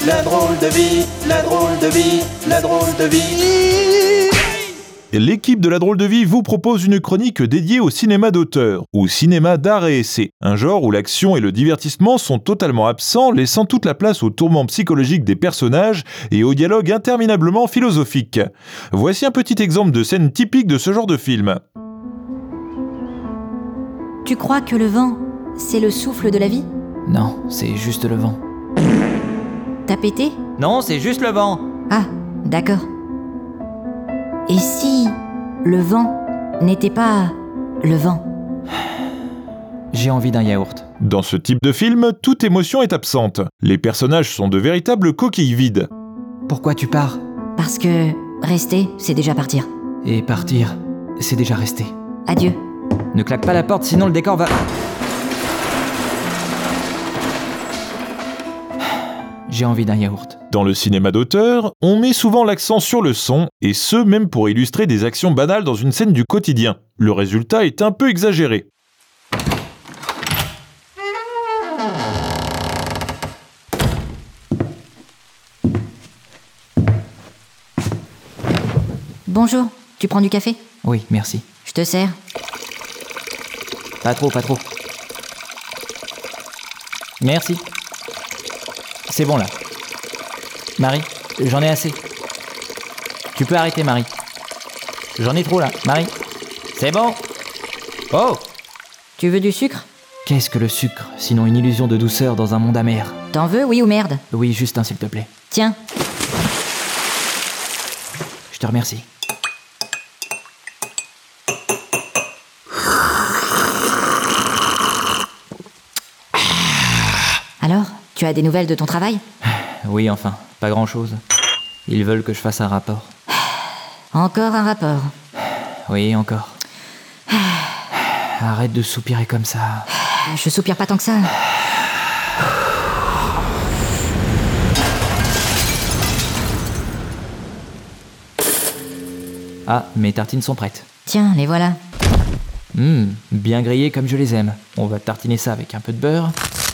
la drôle de vie, la drôle de vie, la drôle de vie. L'équipe de La Drôle de Vie vous propose une chronique dédiée au cinéma d'auteur, ou cinéma d'art et essai, un genre où l'action et le divertissement sont totalement absents, laissant toute la place au tourment psychologique des personnages et au dialogue interminablement philosophique. Voici un petit exemple de scène typique de ce genre de film. Tu crois que le vent, c'est le souffle de la vie ? Non, c'est juste le vent. T'as pété ? Non, c'est juste le vent. Ah, d'accord. Et si le vent n'était pas le vent ? J'ai envie d'un yaourt. Dans ce type de film, toute émotion est absente. Les personnages sont de véritables coquilles vides. Pourquoi tu pars ? Parce que rester, c'est déjà partir. Et partir, c'est déjà rester. Adieu. Ne claque pas la porte, sinon le décor va... J'ai envie d'un yaourt. Dans le cinéma d'auteur, on met souvent l'accent sur le son, et ce même pour illustrer des actions banales dans une scène du quotidien. Le résultat est un peu exagéré. Bonjour, tu prends du café ? Oui, merci. Je te sers. Pas trop, pas trop. Merci. C'est bon là. Marie, j'en ai assez. Tu peux arrêter, Marie. J'en ai trop là, Marie. C'est bon. Oh ! Tu veux du sucre ? Qu'est-ce que le sucre, sinon une illusion de douceur dans un monde amer ? T'en veux, oui ou merde ? Oui, juste un s'il te plaît. Tiens, Je te remercie. alors, tu as des nouvelles de ton travail ? Oui, enfin, pas grand-chose. Ils veulent que je fasse un rapport. Encore un rapport. Oui, encore. Arrête de soupirer comme ça. Je soupire pas tant que ça. Ah, mes tartines sont prêtes. Tiens, les voilà. Bien grillées comme je les aime. On va tartiner ça avec un peu de beurre.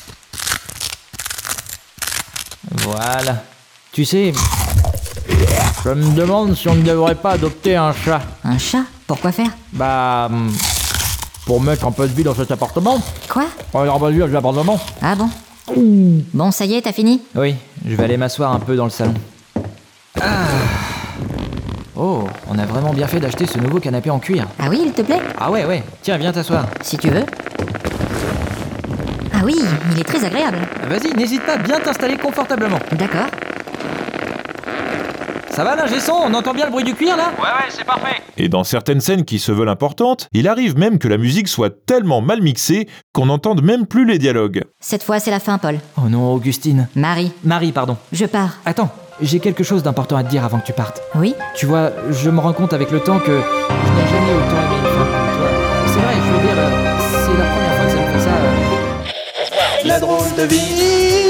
Voilà. Tu sais, je me demande si on ne devrait pas adopter un chat. Un chat ? Pourquoi faire ? Pour mettre un peu de vie dans cet appartement. Quoi ? On va revenir à l'appartement. Ah bon ? Bon, ça y est, t'as fini ? Oui, je vais aller m'asseoir un peu dans le salon. Oh, on a vraiment bien fait d'acheter ce nouveau canapé en cuir. Ah oui, il te plaît ? Ah ouais. Tiens, viens t'asseoir. Si tu veux. Ah oui, il est très agréable. Vas-y, n'hésite pas à bien t'installer confortablement. D'accord. Ça va l'ingé son ? On entend bien le bruit du cuir là ? Ouais, c'est parfait. Et dans certaines scènes qui se veulent importantes, il arrive même que la musique soit tellement mal mixée qu'on n'entende même plus les dialogues. Cette fois, c'est la fin, Paul. Oh non, Augustine. Marie, Marie, pardon. je pars. Attends, j'ai quelque chose d'important à te dire avant que tu partes. Oui ? Tu vois, je me rends compte avec le temps que je n'ai jamais autant aimé une femme comme toi. C'est vrai, je veux dire, c'est la première fois que ça me fait ça. La drôle de vie.